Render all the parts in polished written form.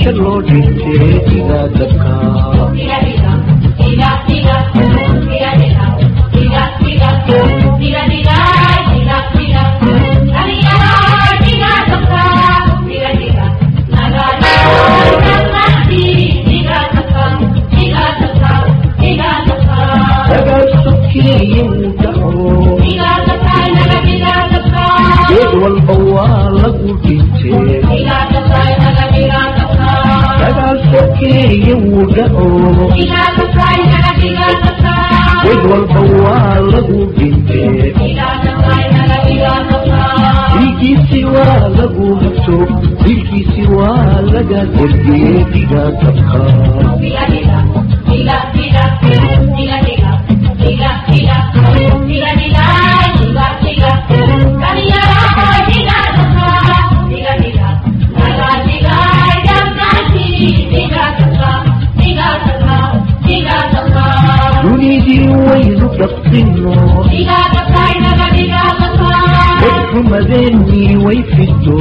lo dinte diga dabka diga diga diga diga diga diga diga diga diga diga diga diga diga diga dabka diga diga naga nagati diga dabka diga dabka diga dabka daga sukki yudaho diga dabka naga diga dabka jadwal bawala gudinte diga dabka naga diga dabka daga sukki yudaho diga dabka naga diga dabka jadwal bawala gudinte diga dabka naga diga dabka siwa lagu hafto bilki siwa laga derge diga dabka diga diga diga diga diga diga diga diga diga diga diga diga kaliya diga dabka diga diga naga diga dabkati diga dabka diga dabka diga dabka dunidi waynu dabtino diga dabka naga diga dabka مدني ويفتو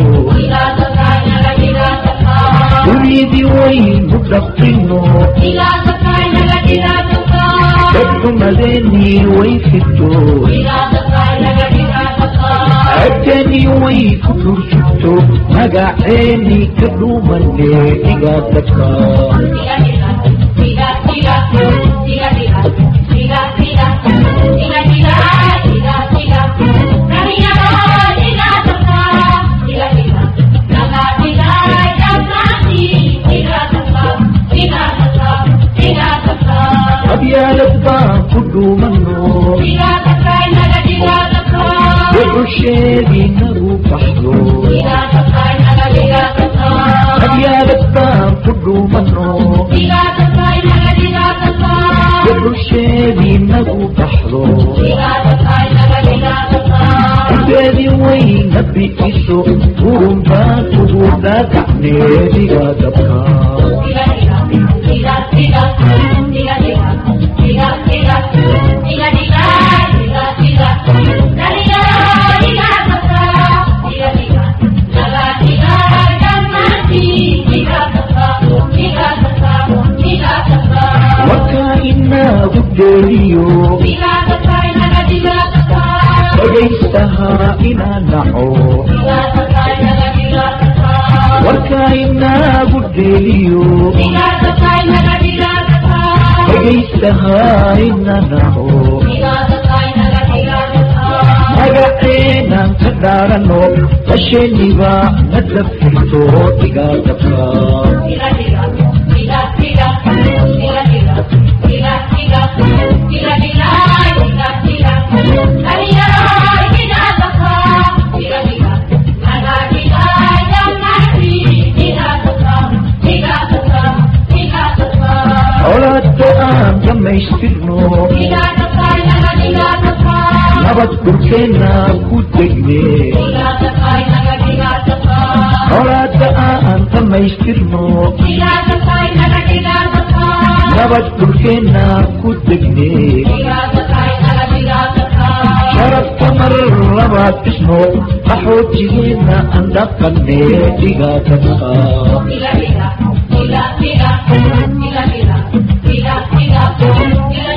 أريد وين مدقنو مدني ويفتو أتني ويفتو شفتو مقع عيني كدو مني إغاتك يا لبا كدو منو ديغا تكاي نغا ديغا تكا وشيدي نرو بحرو ديغا تكاي نغا ديغا تكا يا لبا كدو منو ديغا تكاي نغا ديغا تكا وشيدي نرو بحرو ديغا تكاي نغا ديغا تكا بيدي وين نبي إسو ورمبا تبودا تعني ديغا تكا ديغا ديغا ديغا ديغا ديغا diga diga diga diga diga diga diga diga dabka diga diga naga diga dabkati diga dabka diga dabka diga dabka waka inna gudeliyo diga dabka naga diga dabka bagaysaha ina naco diga dabka naga diga dabka waka inna gudeliyo diga dabka naga diga dabka bagaysaha ina naco magacena kadarano asheniba nadafito diga dabka diga diga diga diga diga diga diga diga diga diga diga diga kaliya diga dabka diga diga naga diga dabkati diga dabka diga dabka diga dabka awlaadda aan dhammaystirno diga dabka naga diga dabka nabad dhulkeenna ku degne diga dabka naga diga dabka awlaadda aan dhammaystirno diga dabka naga diga dabka nabad dhulkeenna ku degne diga dabka naga diga dabka sharafta mar labaad dhisno qaxootigeena aan dhaqanne diga dabka diga diga diga diga diga diga diga diga diga